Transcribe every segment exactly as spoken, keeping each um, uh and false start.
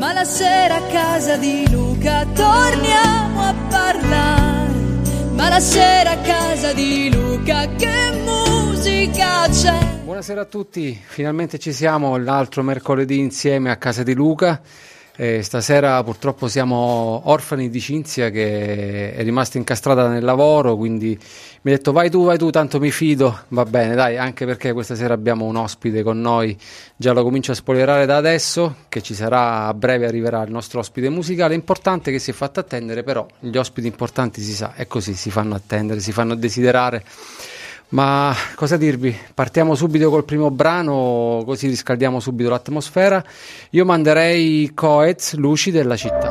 ma la sera a casa di Luca torniamo a parlare. Ma la sera a casa di Luca che musica c'è. Buonasera a tutti, finalmente ci siamo l'altro mercoledì insieme a casa di Luca. Eh, stasera purtroppo siamo orfani di Cinzia che è rimasta incastrata nel lavoro, quindi mi ha detto vai tu, vai tu, tanto mi fido. Va bene, dai, anche perché questa sera abbiamo un ospite con noi, già lo comincio a spoilerare da adesso, che ci sarà a breve, arriverà il nostro ospite musicale importante che si è fatto attendere, però gli ospiti importanti si sa, è così, si fanno attendere, si fanno desiderare. Ma cosa dirvi? Partiamo subito col primo brano, così riscaldiamo subito l'atmosfera. Io manderei Coez, Luci della città.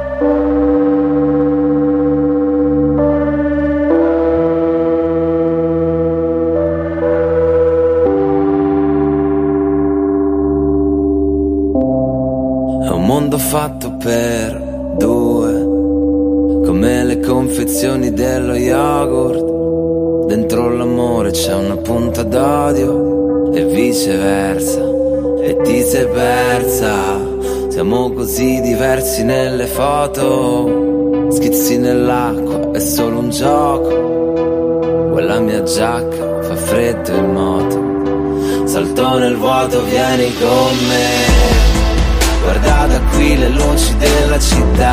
È un mondo fatto per due, come le confezioni dello yogurt. Dentro l'amore c'è una punta d'odio e viceversa, e ti sei persa. Siamo così diversi nelle foto, schizzi nell'acqua, è solo un gioco. Quella mia giacca fa freddo in moto, salto nel vuoto, vieni con me. Guarda da qui le luci della città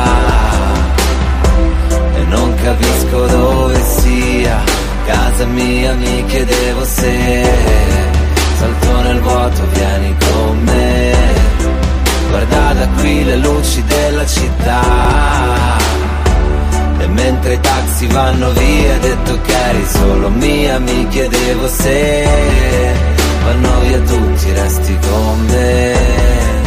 e non capisco dove sia casa mia, mi chiedevo se salto nel vuoto, vieni con me. Guarda da qui le luci della città e mentre i taxi vanno via, hai detto che eri solo mia, mi chiedevo se vanno via tutti, resti con me.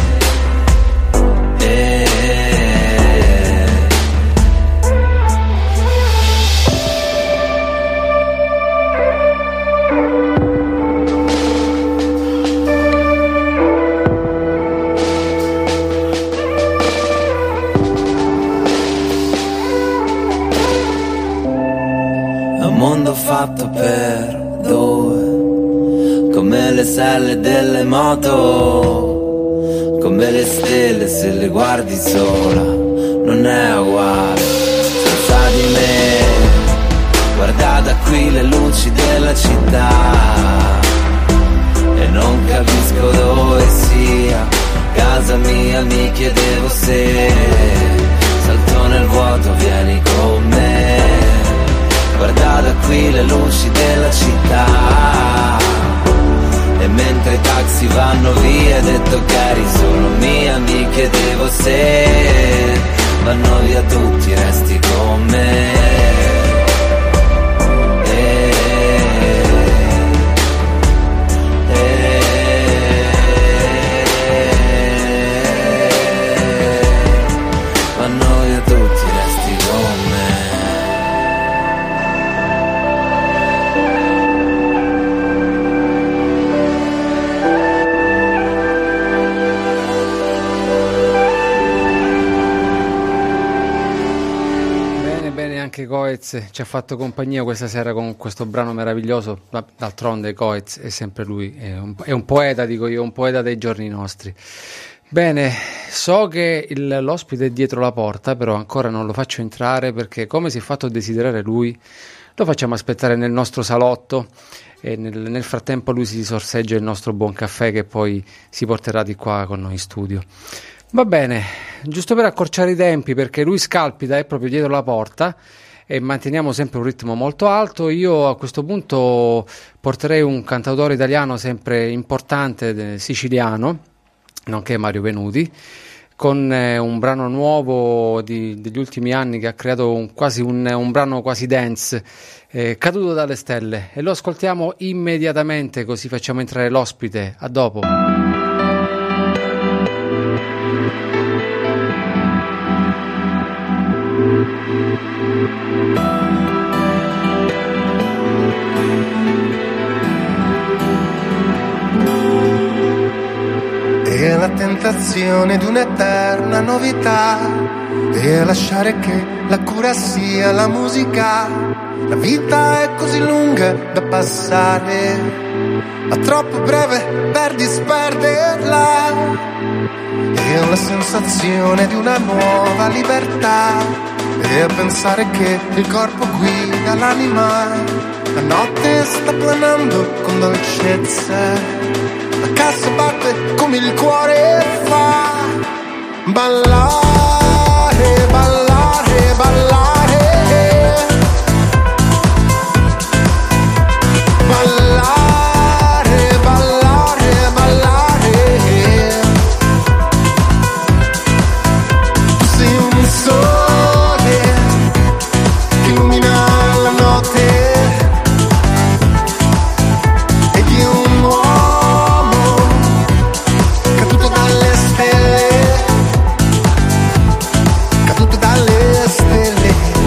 Mondo fatto per due, come le selle delle moto, come le stelle se le guardi sola, non è uguale senza di me. Guarda da qui le luci della città e non capisco dove sia casa mia, mi chiedevo se salto nel vuoto, vieni con me. Guarda da qui le luci della città e mentre i taxi vanno via, hai detto che eri solo mia, mi chiedevo se vanno via tutti, resti con me. Vanno via tutti, resti con me. Anche Coez ci ha fatto compagnia questa sera con questo brano meraviglioso. D'altronde Coez è sempre lui, è un, è un poeta, dico io, un poeta dei giorni nostri. Bene, so che il, l'ospite è dietro la porta, però ancora non lo faccio entrare perché, come si è fatto desiderare lui, lo facciamo aspettare nel nostro salotto e nel, nel frattempo lui si sorseggia il nostro buon caffè che poi si porterà di qua con noi in studio. Va bene, giusto per accorciare i tempi, perché lui scalpita, è proprio dietro la porta e manteniamo sempre un ritmo molto alto, io a questo punto porterei un cantautore italiano sempre importante, siciliano, nonché Mario Venuti, con eh, un brano nuovo di, degli ultimi anni che ha creato un, quasi un, un brano quasi dance, eh, Caduto dalle stelle, e lo ascoltiamo immediatamente, così facciamo entrare l'ospite. A dopo. E la tentazione d'un'eterna novità, e lasciare che la cura sia la musica. La vita è così lunga da passare ma troppo breve per disperderla. E ho la sensazione di una nuova libertà, e a pensare che il corpo guida l'anima. La notte sta planando con dolcezza, la cassa batte come il cuore fa. Ballare, ballare, ballare, ballare, ballare, ballare. Tu sei un sole che illumina la notte, e di un uomo caduto dalle stelle, caduto dalle stelle.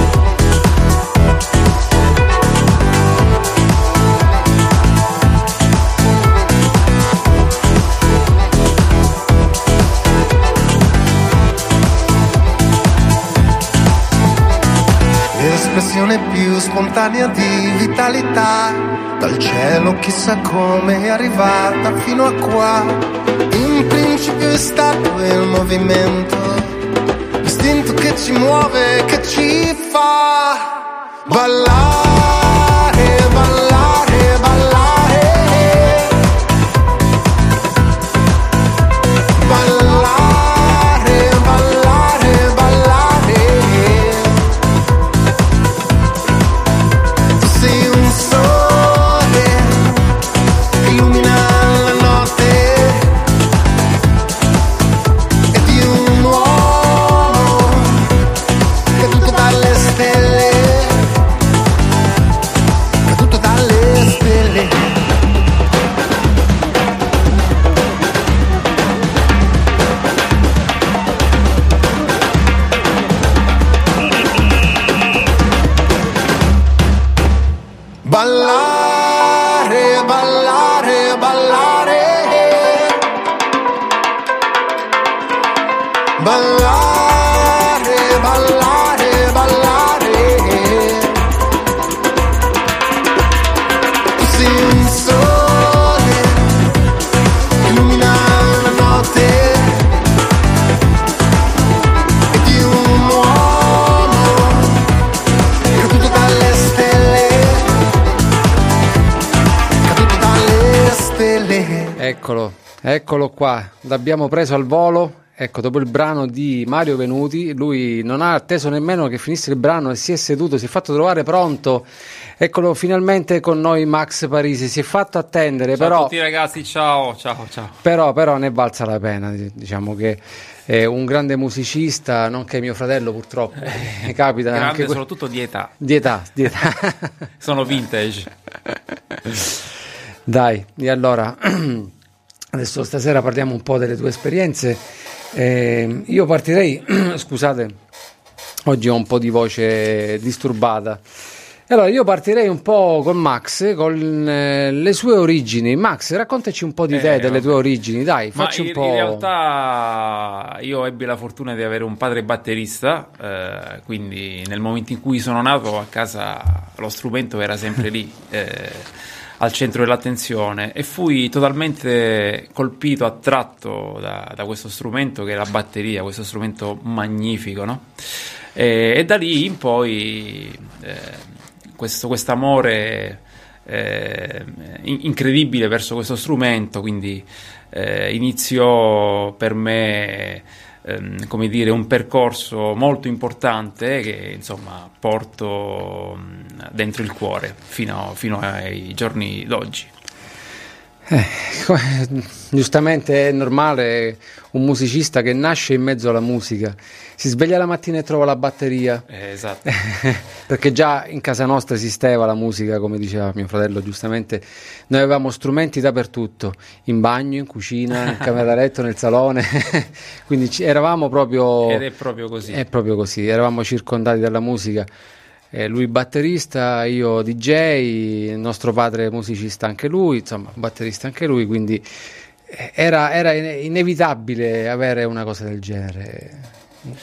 L'espressione più spontanea di vitalità, dal cielo chissà come è arrivata fino a qua. In principio è stato il movimento, l'istinto che ci muove, che ci fa ballare, ballare, ballare, ballare, ballare, ballare. Tu sei un sole che illumina la notte, e di un uomo caduto dalle stelle, caduto dalle stelle. Ballare, ballare, ballare, ballare, ballare, ballare. Tu sei un sole che illumina la notte, e di un uomo caduto dalle stelle, caduto dalle stelle. Eccolo, eccolo qua, l'abbiamo preso al volo. Ecco, dopo il brano di Mario Venuti, lui non ha atteso nemmeno che finisse il brano e si è seduto, si è fatto trovare pronto. Eccolo finalmente con noi Max Parisi, si è fatto attendere, Ciao però a tutti ragazzi, ciao, ciao, ciao. Però, però ne è valsa la pena, diciamo che è un grande musicista, nonché mio fratello purtroppo, eh, capita Grande anche que- soprattutto di età, di età, di età. sono vintage. Dai, e allora, adesso stasera parliamo un po' delle tue esperienze. Eh, io partirei, scusate, oggi ho un po' di voce disturbata. Allora, io partirei un po' con Max, con eh, le sue origini. Max, raccontaci un po' di te, Eh, delle vabbè. tue origini, dai, Ma facci in, un po'. in realtà io ebbi la fortuna di avere un padre batterista, eh, quindi nel momento in cui sono nato a casa lo strumento era sempre lì, eh, al centro dell'attenzione, e fui totalmente colpito, attratto da, da questo strumento che è la batteria, questo strumento magnifico, no? E, e da lì in poi eh, questo quest'amore eh, in- incredibile verso questo strumento, quindi eh, iniziò per me ehm, come dire un percorso molto importante che insomma porto mh, dentro il cuore fino, fino ai giorni d'oggi. Eh, giustamente è normale un musicista che nasce in mezzo alla musica, si sveglia la mattina e trova la batteria, Eh, esatto. perché già in casa nostra esisteva la musica, come diceva mio fratello giustamente, noi avevamo strumenti dappertutto, in bagno, in cucina, in camera da letto, nel salone, quindi ci- eravamo proprio, Ed è proprio così. è proprio così, eravamo circondati dalla musica. Eh, lui batterista, io D J, il nostro padre musicista anche lui, insomma batterista anche lui, quindi eh, era, era ine- inevitabile avere una cosa del genere.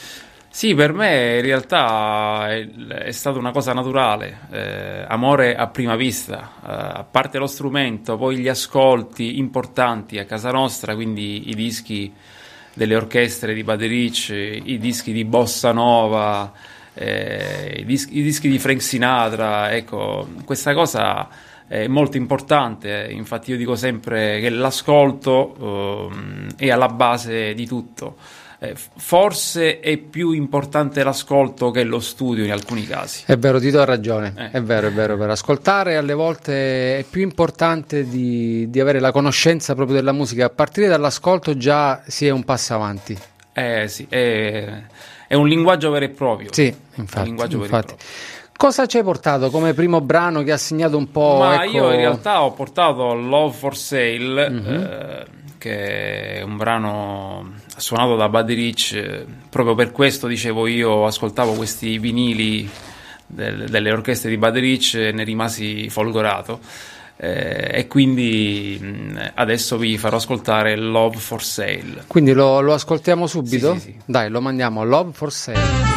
Sì, per me in realtà è, è stata una cosa naturale, eh, amore a prima vista, eh, a parte lo strumento, poi gli ascolti importanti a casa nostra, quindi i dischi delle orchestre di Buddy Rich, i dischi di Bossa Nova, eh, i, dischi, i dischi di Frank Sinatra, ecco, questa cosa è molto importante, infatti io dico sempre che l'ascolto eh, è alla base di tutto. Forse è più importante l'ascolto che lo studio in alcuni casi. È vero, Tito ha ragione, eh. è vero, è vero, per ascoltare alle volte è più importante di, di avere la conoscenza proprio della musica. A partire dall'ascolto già si è un passo avanti. Eh sì, è, è un linguaggio vero e proprio. Sì, infatti. Un linguaggio infatti. vero e proprio. Cosa ci hai portato come primo brano che ha segnato un po'? Ma ecco... io in realtà ho portato Love for Sale, Mm-hmm. eh, che è un brano suonato da Buddy Rich, eh, proprio per questo, dicevo, io ascoltavo questi vinili del, delle orchestre di Buddy Rich e ne rimasi folgorato, eh, e quindi mh, adesso vi farò ascoltare Love for Sale. Quindi lo, lo ascoltiamo subito? Sì, sì, sì. Dai, lo mandiamo, Love for Sale.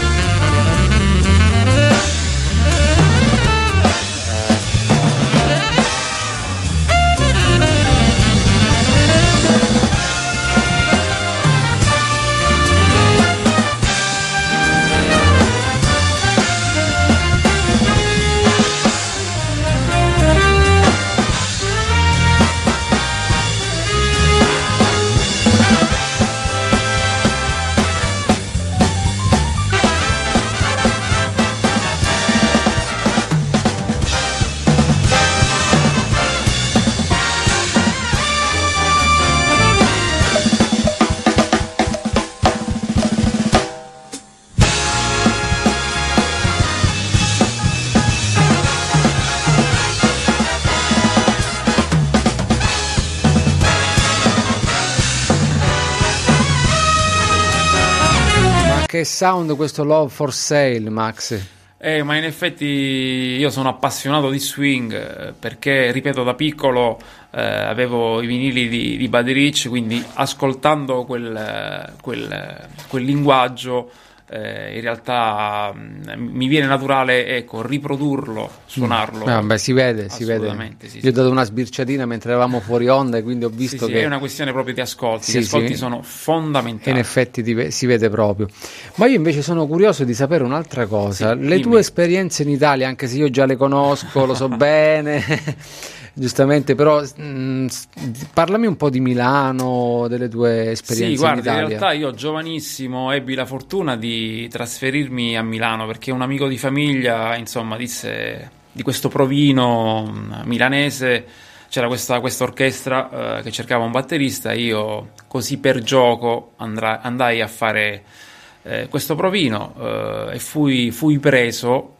Che sound questo Love for Sale, Max? Eh, ma in effetti io sono appassionato di swing, eh, perché, ripeto, da piccolo eh, avevo i vinili di, di Buddy Rich, quindi ascoltando quel, quel, quel linguaggio eh, in realtà mh, mi viene naturale, ecco, riprodurlo, suonarlo. Mm. Eh, vabbè, si vede, si vede. Sì, Io sì. ho dato una sbirciatina mentre eravamo fuori onda e quindi ho visto sì, che... Sì, è una questione proprio di ascolti, Sì, gli ascolti sì. sono fondamentali. In effetti ti- si vede proprio. Ma io invece sono curioso di sapere un'altra cosa. Sì, le dimmi. tue esperienze in Italia, anche se io già le conosco, lo so bene, giustamente, però mh, s- parlami un po' di Milano, delle tue esperienze Sì, guarda, in Italia. in realtà io giovanissimo ebbi la fortuna di trasferirmi a Milano perché un amico di famiglia, insomma, disse di questo provino mh, milanese, c'era questa questa orchestra eh, che cercava un batterista, io così per gioco andra- andai a fare eh, questo provino eh, e fui, fui preso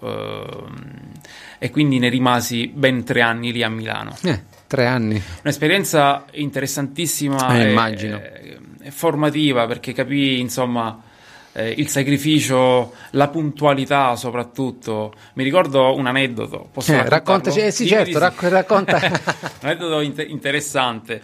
eh, e quindi ne rimasi ben tre anni lì a Milano. Eh, tre anni. Un'esperienza interessantissima Eh, e, immagino. e- e formativa, perché capii, insomma, eh, il sacrificio, la puntualità soprattutto. Mi ricordo un aneddoto, posso Eh, raccontarlo? raccontaci, eh, sì, Dimmi certo, di sì. racc- racconta. Un aneddoto inter- interessante.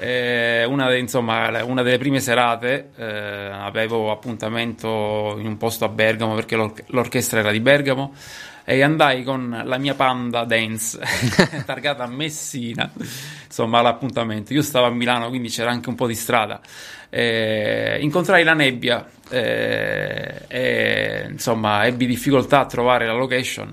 Eh, una, de- insomma, la- una delle prime serate eh, avevo appuntamento in un posto a Bergamo perché l'or- l'orchestra era di Bergamo e andai con la mia Panda Dance targata a Messina, insomma, all'appuntamento. Io stavo a Milano, quindi c'era anche un po' di strada. Eh, incontrai la nebbia eh, e insomma ebbi difficoltà a trovare la location.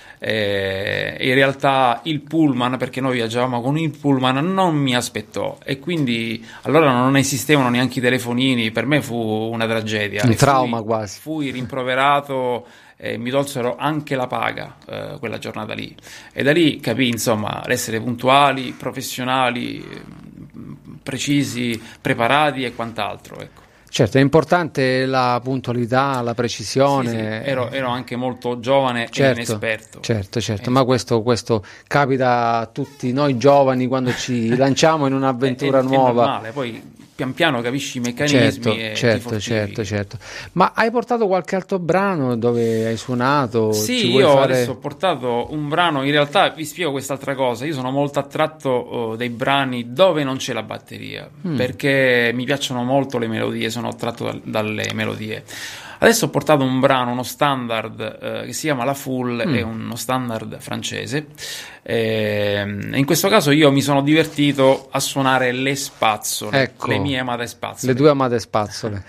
Eh, in realtà il pullman, perché noi viaggiavamo con il pullman, non mi aspettò e quindi allora non esistevano neanche i telefonini. Per me fu una tragedia, Un E trauma fui, quasi. fui rimproverato e mi tolsero anche la paga eh, quella giornata lì, e da lì capii, insomma, l'essere puntuali, professionali, precisi, preparati e quant'altro, ecco. Certo, è importante la puntualità, la precisione. Sì, sì, ero, ero anche molto giovane Certo, e inesperto. certo, certo, Eh, ma questo, questo capita a tutti noi giovani quando ci lanciamo in un'avventura è, è, nuova. È normale, poi pian piano capisci i meccanismi Certo, e ti certo, fortifichi. certo, certo. Ma hai portato qualche altro brano dove hai suonato? Sì, Ci vuoi io fare... adesso ho portato un brano, in realtà vi spiego quest'altra cosa, io sono molto attratto oh, dai brani dove non c'è la batteria, Mm. perché mi piacciono molto le melodie, sono sono tratto da, dalle melodie. Adesso ho portato un brano, uno standard eh, che si chiama La Foule, mm. è uno standard francese. E in questo caso io mi sono divertito a suonare le spazzole, ecco, le mie amate spazzole. Le tue amate spazzole.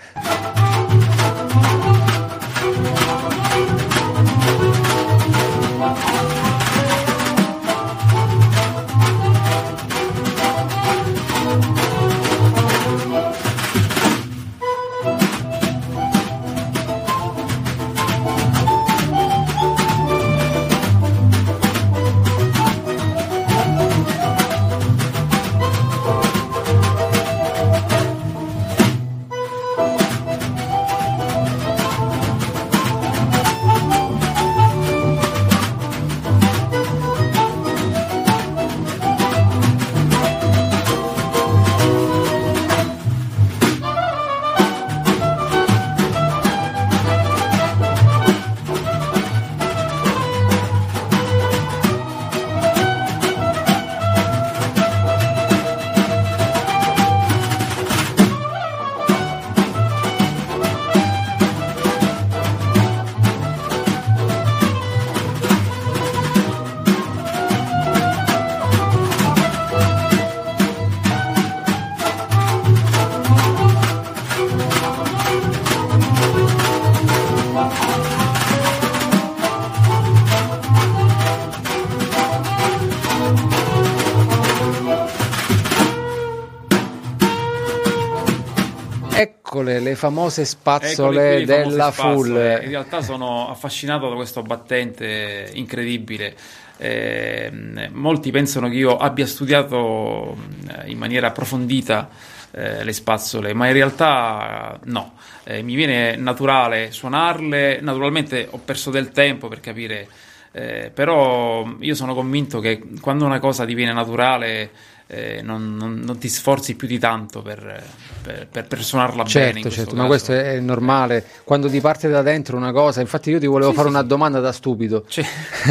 Eccole, le famose spazzole Eccole qui, le famose della spazzole. Foule. In realtà sono affascinato da questo battente incredibile. Eh, molti pensano che io abbia studiato in maniera approfondita eh, le spazzole, ma in realtà no. Eh, mi viene naturale suonarle. Naturalmente ho perso del tempo per capire, eh, però io sono convinto che quando una cosa diviene naturale Eh, non, non, non ti sforzi più di tanto per, per, per, per suonarla certo, bene in certo, questo ma questo è normale quando ti parte da dentro una cosa. Infatti io ti volevo sì, fare sì, una sì. domanda da stupido, c'è.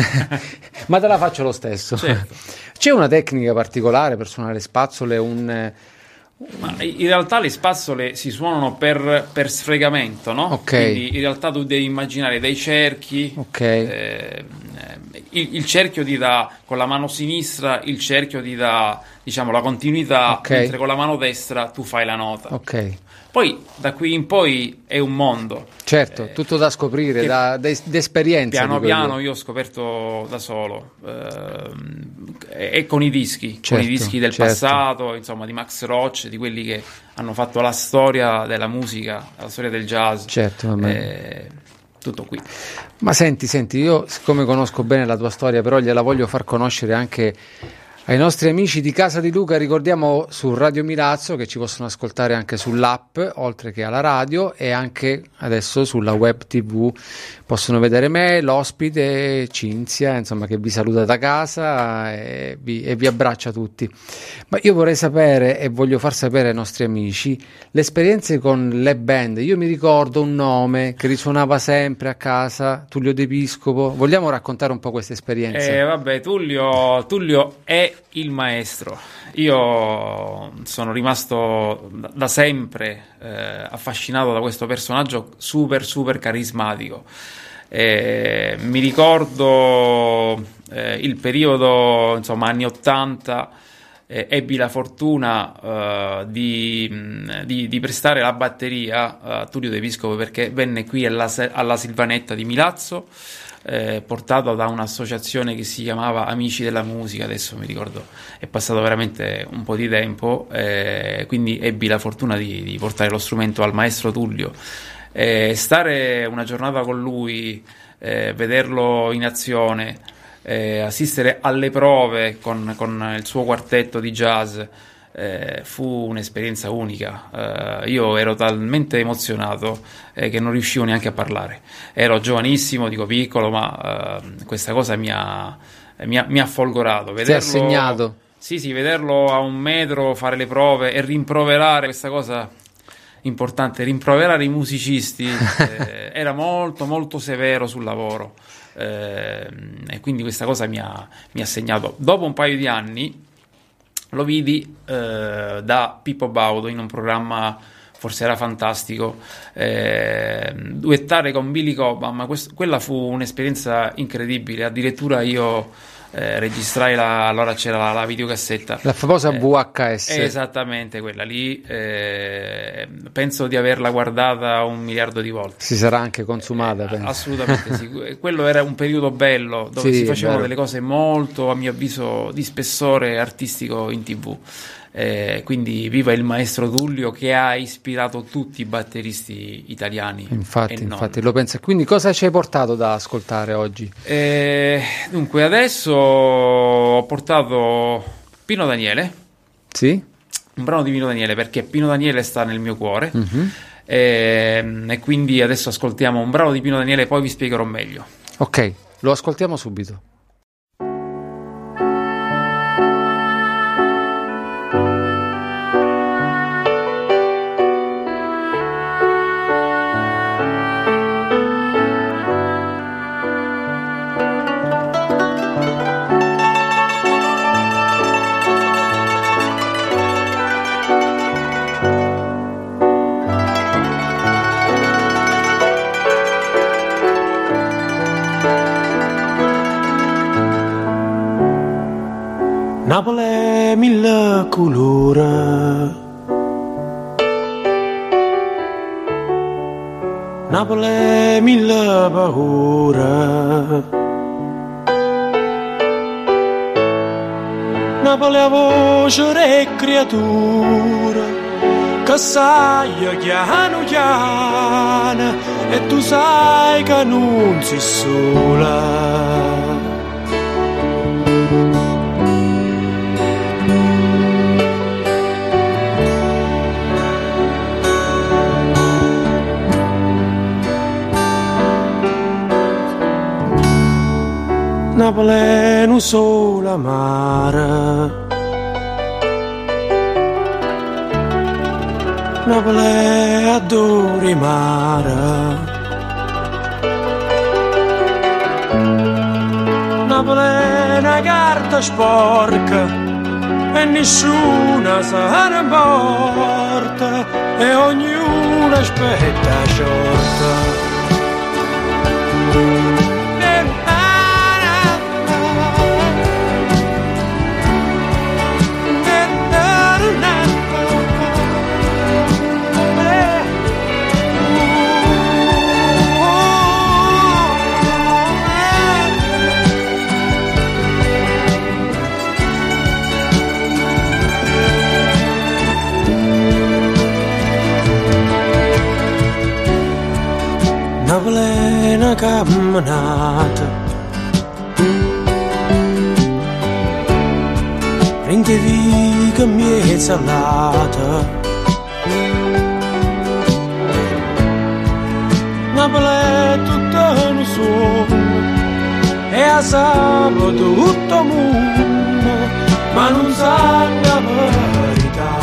ma te la faccio lo stesso. Certo. C'è una tecnica particolare per suonare le spazzole? Un, ma in realtà le spazzole si suonano per, per sfregamento, no? Okay. Quindi in realtà tu devi immaginare dei cerchi. Okay. eh, il, il cerchio ti dà con la mano sinistra, il cerchio ti dà, diciamo, la continuità, okay. mentre con la mano destra tu fai la nota. Ok. Poi da qui in poi è un mondo. Certo, eh, tutto da scoprire, da, da, da esperienza. Piano piano io ho scoperto da solo, eh, e con i dischi, certo, con i dischi del certo. passato, insomma, di Max Roach, di quelli che hanno fatto la storia della musica, la storia del jazz. Certo, vabbè. Eh, tutto qui. Ma senti, senti, io siccome conosco bene la tua storia, però gliela voglio far conoscere anche ai nostri amici di Casa di Luca. Ricordiamo su Radio Milazzo che ci possono ascoltare anche sull'app, oltre che alla radio, e anche adesso sulla web tivù. Possono vedere me, l'ospite, Cinzia, insomma, che vi saluta da casa e vi, e vi abbraccia tutti. Ma io vorrei sapere, e voglio far sapere ai nostri amici, le esperienze con le band. Io mi ricordo un nome che risuonava sempre a casa, Tullio De Piscopo. Vogliamo raccontare un po' questa esperienza? Eh, vabbè, Tullio, Tullio è il maestro. Io sono rimasto da, da sempre eh, affascinato da questo personaggio super super carismatico. Eh, mi ricordo eh, il periodo, insomma, anni ottanta. Eh, ebbi la fortuna uh, di, di, di prestare la batteria a Tullio De Piscopo, perché venne qui alla, alla Silvanetta di Milazzo, eh, portato da un'associazione che si chiamava Amici della Musica. Adesso mi ricordo, è passato veramente un po' di tempo, eh, quindi ebbi la fortuna di, di portare lo strumento al maestro Tullio. Eh, stare una giornata con lui, eh, vederlo in azione, eh, assistere alle prove con, con il suo quartetto di jazz, eh, fu un'esperienza unica. Eh, io ero talmente emozionato eh, che non riuscivo neanche a parlare. Ero giovanissimo, dico piccolo, ma eh, questa cosa mi ha, mi ha, mi ha folgorato. Vederlo, ti ha segnato? Sì, sì, vederlo a un metro fare le prove e rimproverare questa cosa importante, rimproverare i musicisti. eh, era molto molto severo sul lavoro, eh, e quindi questa cosa mi ha, mi ha segnato. Dopo un paio di anni lo vidi eh, da Pippo Baudo in un programma forse era fantastico, eh, duettare con Billy Cobham, ma questo, quella fu un'esperienza incredibile, addirittura io eh, registrai la, allora c'era la, la videocassetta, la famosa eh, V H S, esattamente quella lì, eh, penso di averla guardata un miliardo di volte. Si sarà anche consumata, eh, penso. Assolutamente sì, quello era un periodo bello dove Sì, si facevano vero. delle cose molto, a mio avviso, di spessore artistico in tv. Eh, quindi viva il maestro Tullio, che ha ispirato tutti i batteristi italiani. Infatti, e non. infatti lo penso. Quindi cosa ci hai portato da ascoltare oggi? Eh, dunque adesso ho portato Pino Daniele, Sì? un brano di Pino Daniele, perché Pino Daniele sta nel mio cuore. Mhm. e, e quindi adesso ascoltiamo un brano di Pino Daniele, poi vi spiegherò meglio. Ok, lo ascoltiamo subito. Napoli è mille colori, Napoli è mille paure, Napoli è voce e creatura, che sai chiano chiano e tu sai che non sei sola. Napoli è un solo mare, Napoli è adore mare, Napoli è una carta sporca e nessuna se ne importa e ognuno aspetta sciorta. Napoli è una camminata, prende viga mezza lata. Napoli è tutto un sogno e a sabato tutto il mondo, ma non sa la verità.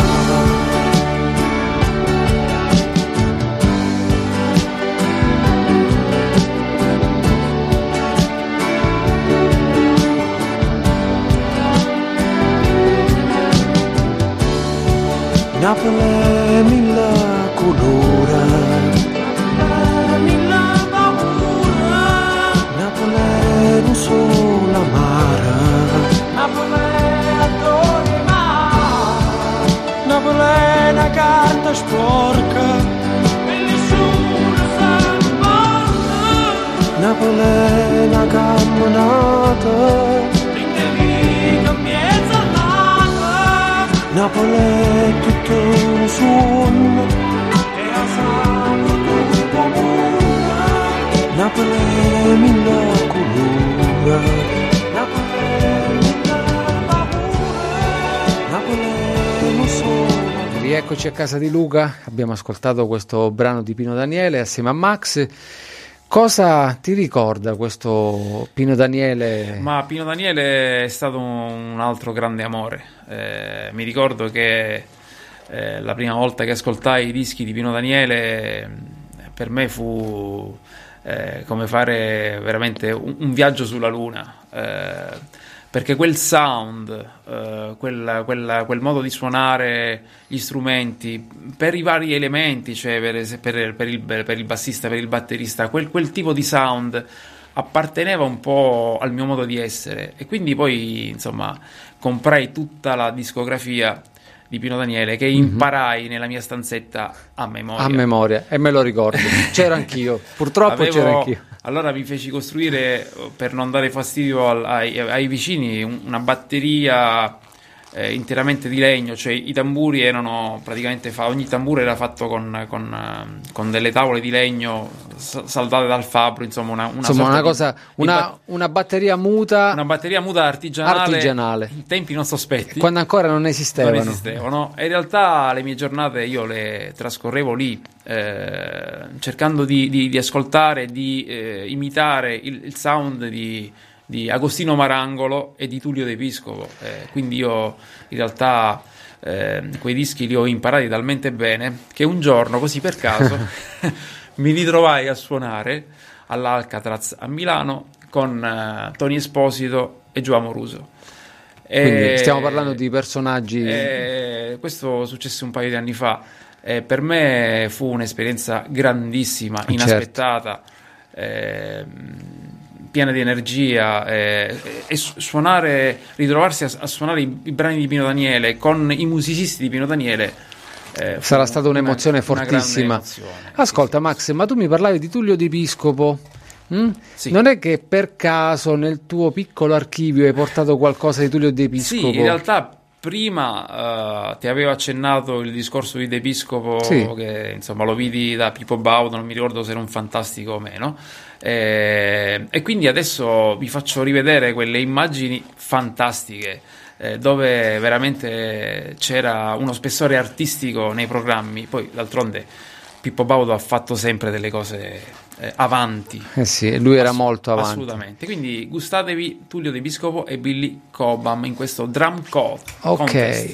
Napoli è mille colori, mille paure, Napoli è un solo amare, Napoli è adore mare, Napoli è una carta sporca e nessuno se ne porta, Napoli è una camminata, Napoli è tutto un suono e a sabato tutto mondo, Napoli è mille colori, Napoli è mille paure, Napoli è un solo. Rieccoci a casa di Luca, abbiamo ascoltato questo brano di Pino Daniele assieme a Max. Cosa ti ricorda questo Pino Daniele? Ma Pino Daniele è stato un altro grande amore. Eh, mi ricordo che eh, la prima volta che ascoltai i dischi di Pino Daniele per me fu eh, come fare veramente un, un viaggio sulla luna. Eh, perché quel sound, eh, quel, quel, quel modo di suonare gli strumenti per i vari elementi, cioè per, per, per, il, per il bassista, per il batterista, quel, quel tipo di sound apparteneva un po' al mio modo di essere, e quindi poi insomma comprai tutta la discografia di Pino Daniele, che imparai nella mia stanzetta a memoria. A memoria, e me lo ricordo. C'ero anch'io, purtroppo Avevo, c'ero anch'io. Allora mi feci costruire, per non dare fastidio al, ai, ai vicini, un, una batteria eh, interamente di legno, cioè i tamburi erano praticamente fa, ogni tamburo era fatto con, con, uh, con delle tavole di legno s- saldate dal fabbro, insomma una, una, insomma, una di, cosa, di una, ba- una batteria muta, una batteria muta artigianale, artigianale, in tempi non sospetti, quando ancora non esistevano. non esistevano. E in realtà le mie giornate io le trascorrevo lì, eh, cercando di, di, di ascoltare, di eh, imitare il, il sound di di Agostino Marangolo e di Tullio De Piscopo, eh, quindi io in realtà eh, quei dischi li ho imparati talmente bene che un giorno, così per caso, mi ritrovai a suonare all'Alcatraz a Milano con eh, Tony Esposito e Gio Amoruso. Quindi stiamo parlando di personaggi. Eh, questo successe un paio di anni fa. Eh, per me fu un'esperienza grandissima, inaspettata. Certo. Eh, piena di energia, eh, e suonare, ritrovarsi a, a suonare i, i brani di Pino Daniele con i musicisti di Pino Daniele eh, sarà stata un'emozione una, fortissima. Una emozione, ascolta, sì, Max, sì. ma tu mi parlavi di Tullio Di Piscopo. Mm? Sì. Non è che per caso nel tuo piccolo archivio hai portato qualcosa di Tullio De Piscopo? Sì, in realtà prima uh, ti avevo accennato il discorso di De Piscopo, sì, che insomma lo vidi da Pippo Baudo, non mi ricordo se era un fantastico o meno, eh, e quindi adesso vi faccio rivedere quelle immagini fantastiche eh, dove veramente c'era uno spessore artistico nei programmi. Poi d'altronde Pippo Baudo ha fatto sempre delle cose eh, avanti. Eh sì, lui era Assu- molto avanti. Assolutamente. Quindi gustatevi Tullio De Piscopo e Billy Cobham in questo Drum Code. Ok. Contest.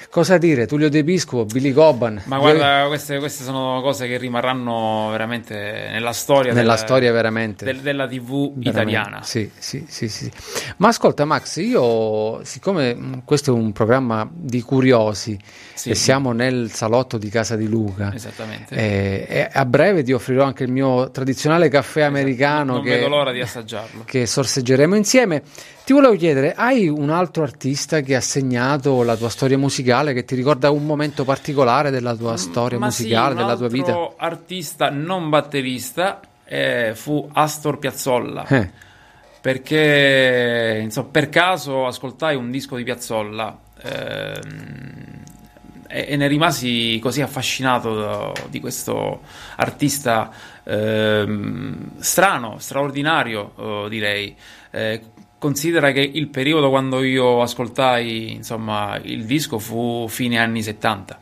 Cosa dire? Tullio De Piscopo, Billy Cobham. Ma guarda, queste, queste sono cose che rimarranno veramente nella storia, nella della, storia veramente del, della tivù veramente. italiana. Sì, sì, sì, sì. Ma ascolta Max, io, siccome questo è un programma di curiosi, sì, e siamo nel salotto di casa di Luca, esattamente, eh, e a breve ti offrirò anche il mio tradizionale caffè americano, non che, vedo l'ora di assaggiarlo, che sorseggeremo insieme. Ti volevo chiedere, hai un altro artista che ha segnato la tua storia musicale, che ti ricorda un momento particolare della tua storia Ma musicale, sì, della tua vita? Un altro artista non batterista eh, fu Astor Piazzolla, eh. perché insomma, per caso ascoltai un disco di Piazzolla ehm, e, e ne rimasi così affascinato da, di questo artista ehm, strano, straordinario, eh, direi. Eh, Considera che il periodo quando io ascoltai insomma il disco fu fine anni settanta.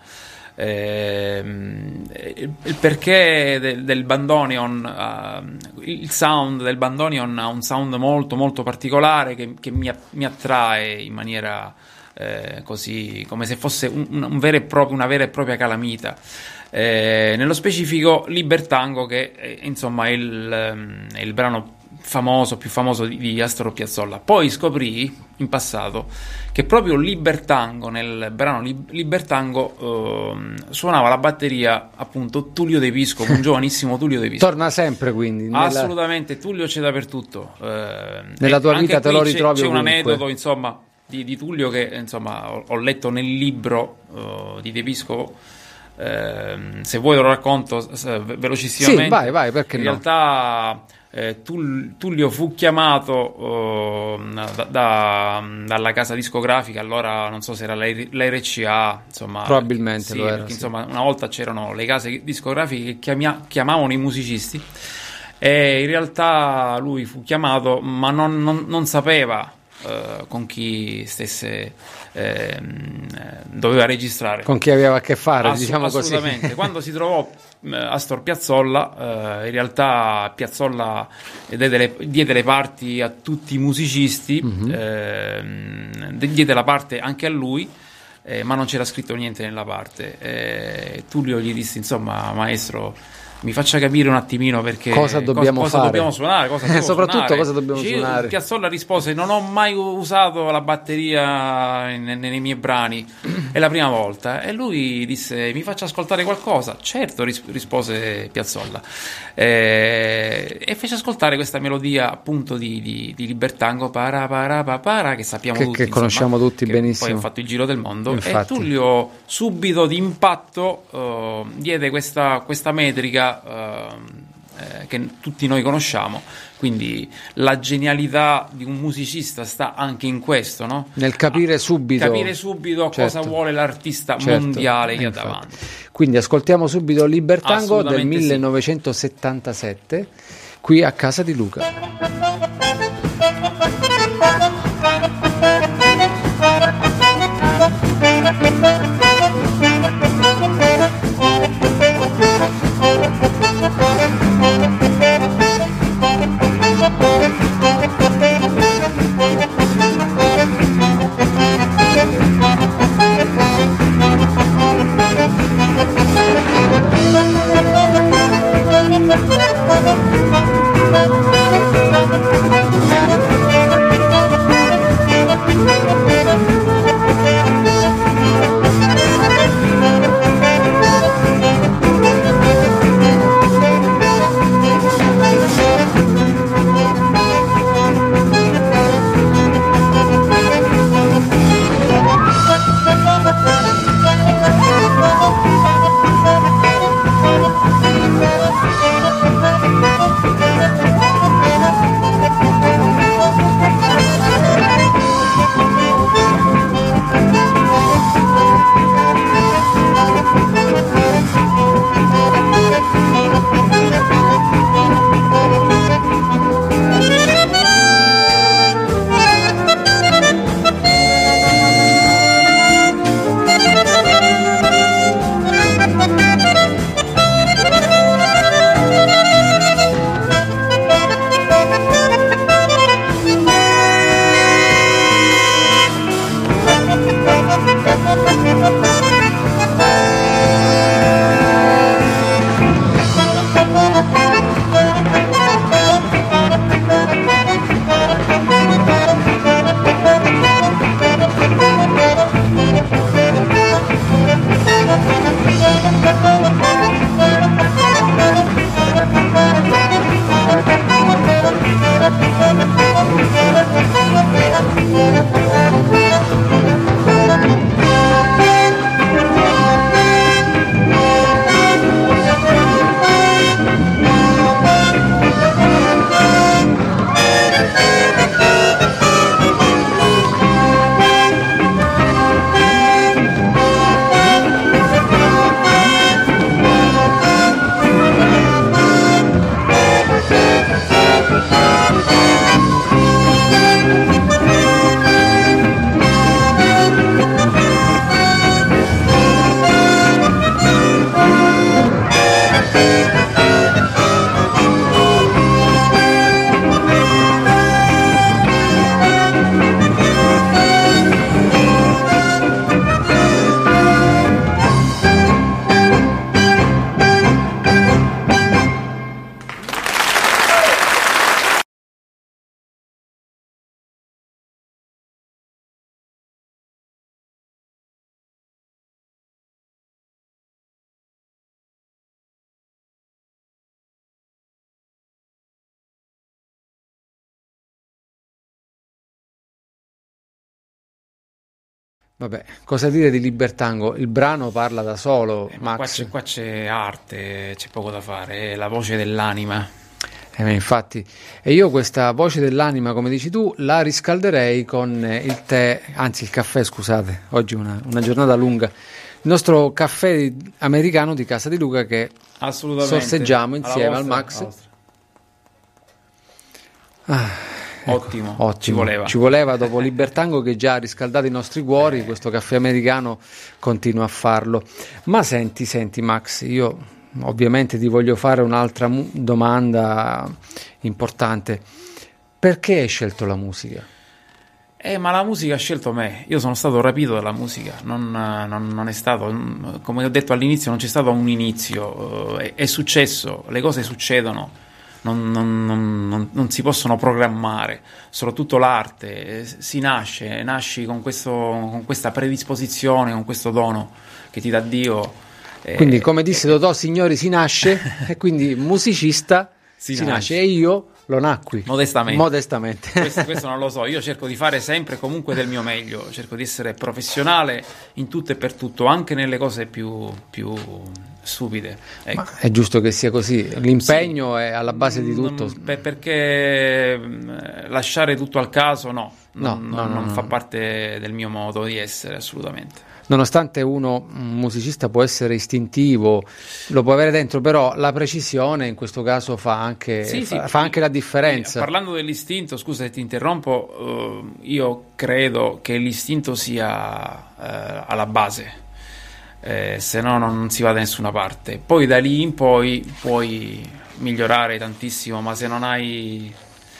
Eh, il, il perché del, del bandoneon, uh, il sound del bandoneon ha un sound molto molto particolare che, che mi, mi attrae in maniera eh, così, come se fosse un, un vero e proprio, una vera e propria calamita. Eh, nello specifico Libertango, che è, insomma è il, è il brano famoso, più famoso di, di Astor Piazzolla. Poi scoprì in passato che proprio Libertango, nel brano Libertango, eh, suonava la batteria appunto Tullio De Piscopo, un giovanissimo Tullio De Piscopo. Torna sempre quindi nella... Assolutamente, Tullio c'è dappertutto. Eh, nella tua vita te lo ritrovi c'è, c'è un ovunque. aneddoto insomma di, di Tullio che insomma ho, ho letto nel libro uh, di De Piscopo. Eh, se vuoi lo racconto velocissimamente. Sì, vai, vai, perché in no? realtà eh, Tullio fu chiamato uh, da, da, dalla casa discografica, allora non so se era l'R C A, insomma, probabilmente sì, lo era, perché, sì. insomma, una volta c'erano le case discografiche che chiamia, chiamavano i musicisti, e in realtà lui fu chiamato ma non, non, non sapeva Uh, con chi stesse eh, doveva registrare, con chi aveva a che fare, Assu- diciamo assolutamente. così. Quando si trovò uh, Astor Piazzolla, uh, in realtà Piazzolla diede le, diede le parti a tutti i musicisti, mm-hmm. eh, diede la parte anche a lui, eh, ma non c'era scritto niente nella parte. eh, Tullio gli disse insomma: maestro, mi faccia capire un attimino perché cosa dobbiamo cosa, fare, cosa dobbiamo suonare, cosa devo soprattutto suonare. cosa dobbiamo Dice, suonare. Piazzolla rispose: non ho mai usato la batteria nei, nei miei brani, è la prima volta. E lui disse: mi faccia ascoltare qualcosa. Certo, ris- rispose Piazzolla, eh, e fece ascoltare questa melodia appunto di, di, di Libertango, para para pa, para, che sappiamo che, tutti, che insomma, conosciamo tutti che benissimo, poi ha fatto il giro del mondo. Infatti. E Tullio subito d'impatto uh, diede questa, questa metrica Uh, eh, che tutti noi conosciamo, quindi la genialità di un musicista sta anche in questo, no? Nel capire subito capire subito certo. cosa vuole l'artista certo. mondiale che ha Infatti. davanti. Quindi ascoltiamo subito Libertango del millenovecentosettantasette sì. qui a casa di Luca. Vabbè, cosa dire di Libertango? Il brano parla da solo, eh, ma Max. Qua c'è, qua c'è arte, c'è poco da fare, è la voce dell'anima. Eh, infatti, e io questa voce dell'anima, come dici tu, la riscalderei con il tè, anzi il caffè, scusate, oggi è una, una giornata lunga, il nostro caffè americano di Casa di Luca che sorseggiamo insieme vostra, al Max. Ah, ecco, ottimo, ottimo, ci voleva. Ci voleva dopo Libertango che già ha riscaldato i nostri cuori, eh. Questo caffè americano continua a farlo. Ma senti, senti Max, io... ovviamente ti voglio fare un'altra mu- domanda importante. Perché hai scelto la musica? Eh, ma la musica ha scelto me. Io sono stato rapito dalla musica. Non, non, non è stato, come ho detto all'inizio, non c'è stato un inizio. È, è successo, le cose succedono. Non, non, non, non si possono programmare. Soprattutto l'arte. Si nasce, nasci con, questo, con questa predisposizione, con questo dono che ti dà Dio. Quindi, come disse eh, Totò Signori, si nasce e quindi musicista si, si nasce. nasce e io lo nacqui modestamente. modestamente. Questo, questo non lo so, io cerco di fare sempre comunque del mio meglio, cerco di essere professionale in tutto e per tutto, anche nelle cose più, più stupide. Ecco. Ma è giusto che sia così, l'impegno sì. È alla base di tutto. Per, perché lasciare tutto al caso no, no, non, no, non, no, non no. fa parte del mio modo di essere assolutamente. Nonostante uno, un musicista può essere istintivo, lo può avere dentro, però la precisione in questo caso fa anche, sì, fa, sì, fa anche la differenza. Parlando dell'istinto, scusa se ti interrompo, uh, io credo che l'istinto sia uh, alla base, eh, se no non si va da nessuna parte. Poi da lì in poi puoi migliorare tantissimo, ma se non hai...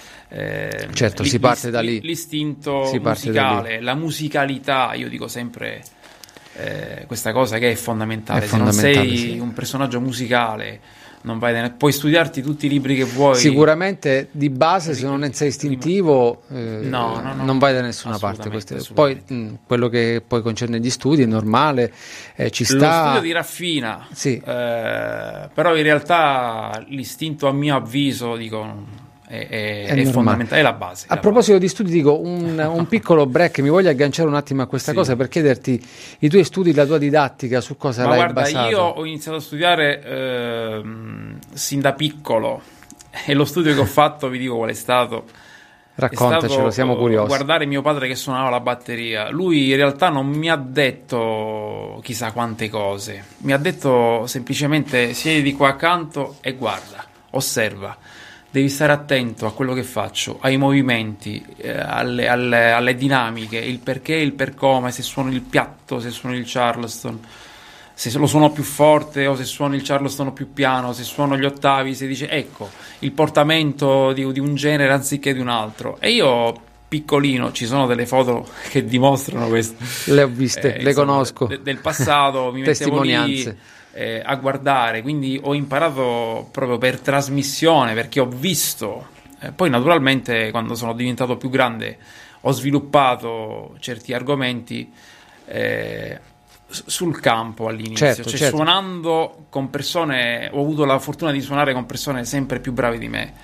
Eh, certo, si parte da lì. L'istinto si musicale, la musicalità, io dico sempre... Eh, questa cosa che è fondamentale, è se non fondamentale, sei sì. un personaggio musicale non vai da... puoi studiarti tutti i libri che vuoi, sicuramente di base, se non sei istintivo eh, no, no, no, non vai da nessuna parte. Queste... poi mh, quello che poi concerne gli studi è normale, eh, ci sta, lo studio ti raffina, sì. eh, però in realtà l'istinto, a mio avviso, dico è, è, è, è fondamentale, è la base. A la proposito base. di studi, dico un, un piccolo break, mi voglio agganciare un attimo a questa sì. cosa per chiederti i tuoi studi, la tua didattica, su cosa Ma l'hai guarda, basato? io ho iniziato a studiare eh, sin da piccolo e lo studio che ho fatto, vi dico qual è stato. Raccontacelo, è stato, siamo curiosi. Guardare mio padre che suonava la batteria. Lui in realtà non mi ha detto chissà quante cose, mi ha detto semplicemente siedi qua accanto e guarda, osserva. Devi stare attento a quello che faccio, ai movimenti, eh, alle, alle, alle dinamiche, il perché, il per come, se suono il piatto, se suono il charleston, se lo suono più forte o se suono il charleston più piano, se suono gli ottavi, si dice ecco il portamento di, di un genere anziché di un altro. E io piccolino, ci sono delle foto che dimostrano questo, le ho viste, eh, le insomma, conosco, de, del passato, mi mettevo lì eh, a guardare, quindi ho imparato proprio per trasmissione, perché ho visto, eh, poi naturalmente quando sono diventato più grande ho sviluppato certi argomenti eh, sul campo all'inizio, certo, cioè certo. suonando con persone, ho avuto la fortuna di suonare con persone sempre più brave di me,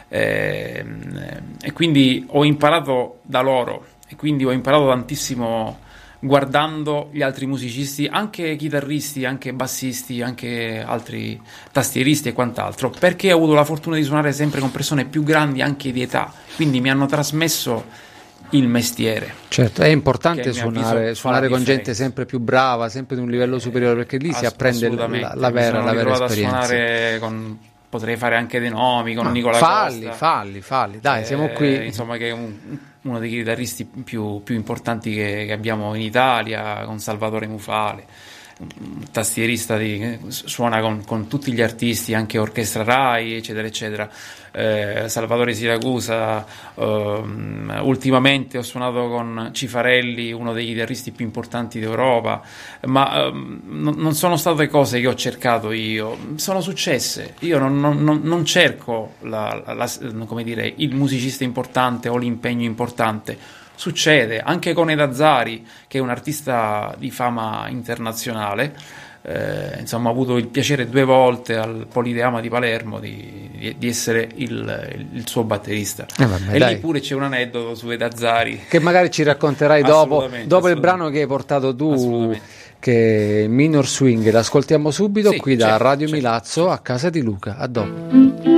eh, e quindi ho imparato da loro, e quindi ho imparato tantissimo guardando gli altri musicisti, anche chitarristi, anche bassisti, anche altri tastieristi e quant'altro, perché ho avuto la fortuna di suonare sempre con persone più grandi anche di età, quindi mi hanno trasmesso il mestiere. Certo, è importante suonare, suonare con gente sempre più brava, sempre di un livello superiore, perché lì Ass- si apprende la, la vera, la vera esperienza. A suonare con, potrei fare anche dei nomi, con Ma Nicola falli, Costa. Falli, falli, dai, eh, siamo qui. Insomma, che è un, uno dei chitarristi più, più importanti che, che abbiamo in Italia, con Salvatore Mufale, un tastierista di, suona con, con tutti gli artisti, anche orchestra Rai, eccetera eccetera. eh, Salvatore Siracusa, eh, ultimamente ho suonato con Cifarelli, uno dei chitarristi più importanti d'Europa, ma eh, non, non sono state cose che ho cercato io, sono successe. Io non, non, non cerco la, la, la, come dire, il musicista importante o l'impegno importante. succede anche con Ed Azzari, che è un artista di fama internazionale. Eh, insomma, ho avuto il piacere due volte al Politeama di Palermo di, di, di essere il, il suo batterista. Eh vabbè, e dai. lì pure c'è un aneddoto su Ed Azzari che magari ci racconterai dopo, Assolutamente, dopo il assolutamente. brano che hai portato tu, Assolutamente. che è Minor Swing. L'ascoltiamo subito Sì, qui da certo, Radio certo. Milazzo a casa di Luca. A dopo.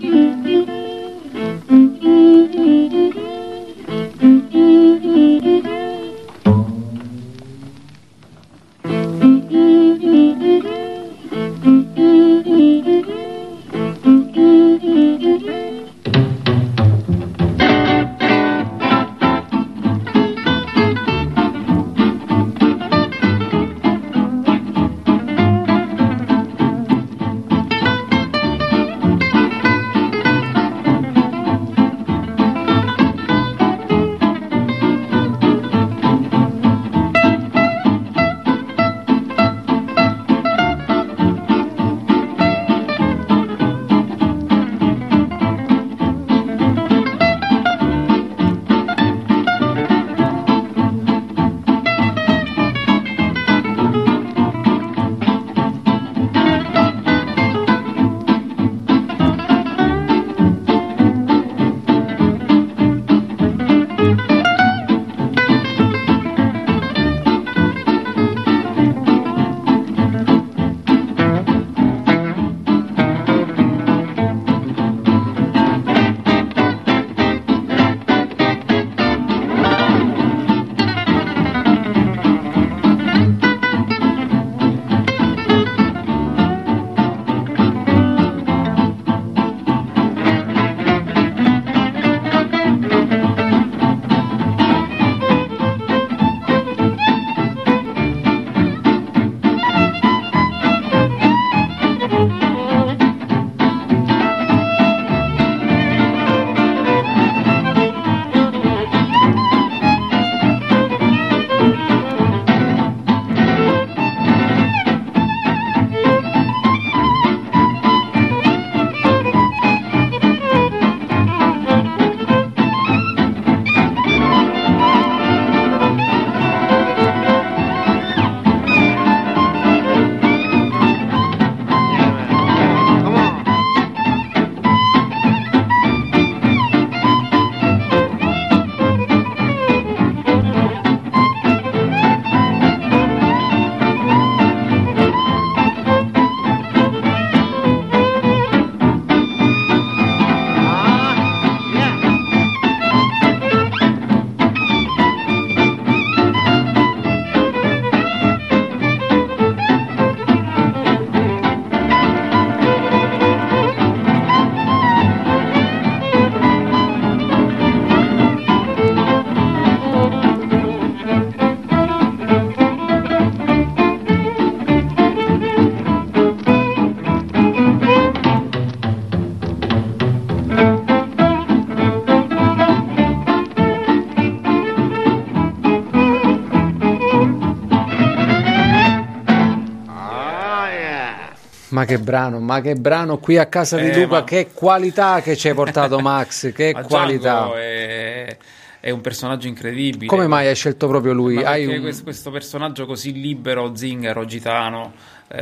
Ma che brano, ma che brano qui a casa di Eh, Luca, ma- che qualità che ci hai portato Max, che Ma qualità. Django è, è un personaggio incredibile. Come mai hai scelto proprio lui? Ma Hai perché un- questo, questo personaggio così libero, zingaro, gitano,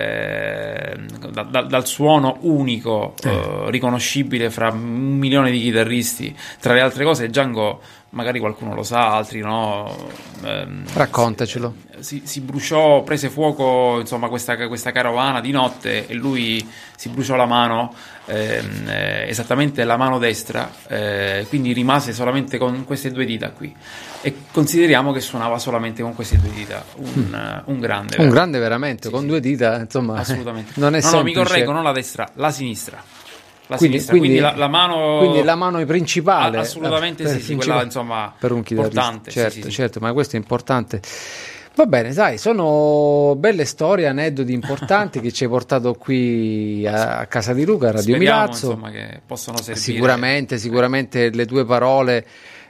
eh, da- da- dal suono unico, eh, riconoscibile fra un milione di chitarristi. Tra le altre cose, Django, magari qualcuno lo sa, altri no. ehm, Raccontacelo. si, si bruciò, prese fuoco insomma questa, questa carovana di notte e lui si bruciò la mano, ehm, eh, esattamente la mano destra, eh, quindi rimase solamente con queste due dita qui e consideriamo che suonava solamente con queste due dita, un, eh, un grande Un ver- grande veramente, Sì, con sì. due dita, insomma, assolutamente. non è no, no, mi semplice. correggo, non la destra, la sinistra. La Quindi, sinistra, quindi, quindi- la, la mano quindi la mano principale. Ah, assolutamente per sì, sì, principale- quella insomma per un chitarrista. importante, sì, Certo, sì, sì. certo, ma questo è importante. Va bene, sai, sono belle storie, aneddoti importanti che ci hai portato qui a, a casa di Luca, a Radio Speriamo Milazzo. insomma che possono servire. Sicuramente, sicuramente le tue parole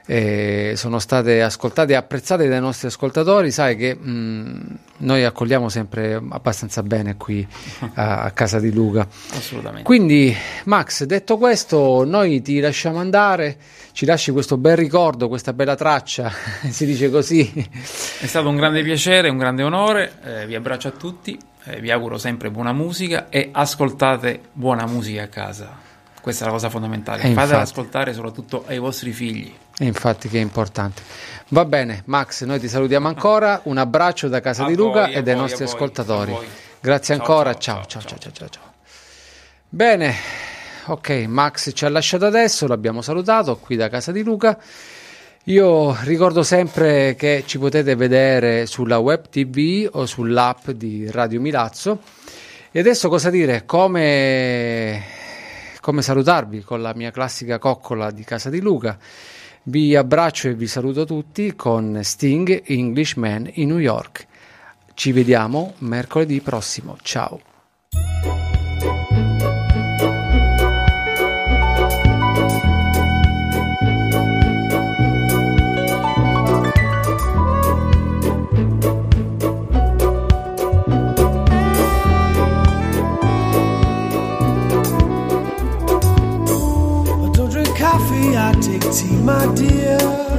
eh, sono state ascoltate e apprezzate dai nostri ascoltatori. Sai che mh, noi accogliamo sempre abbastanza bene qui a, a casa di Luca. Assolutamente. Quindi Max, detto questo, noi ti lasciamo andare, ci lasci questo bel ricordo, questa bella traccia, si dice così. È stato un grande piacere, un grande onore, eh, vi abbraccio a tutti, eh, vi auguro sempre buona musica e ascoltate buona musica a casa. Questa è la cosa fondamentale, e fatela infatti, ascoltare soprattutto ai vostri figli. E infatti che è importante. Va bene Max, noi ti salutiamo ancora, un abbraccio da casa A di Luca voi, e dai voi, nostri voi, ascoltatori. Ciao, Grazie ancora, ciao, ciao ciao ciao, ciao ciao ciao. Bene, ok, Max ci ha lasciato adesso, l'abbiamo salutato qui da casa di Luca. Io ricordo sempre che ci potete vedere sulla web tivù o sull'app di Radio Milazzo. E adesso cosa dire? Come... come salutarvi con la mia classica coccola di casa di Luca. Vi abbraccio e vi saluto tutti con Sting, Englishman in New York. Ci vediamo mercoledì prossimo. Ciao. I take tea, my dear.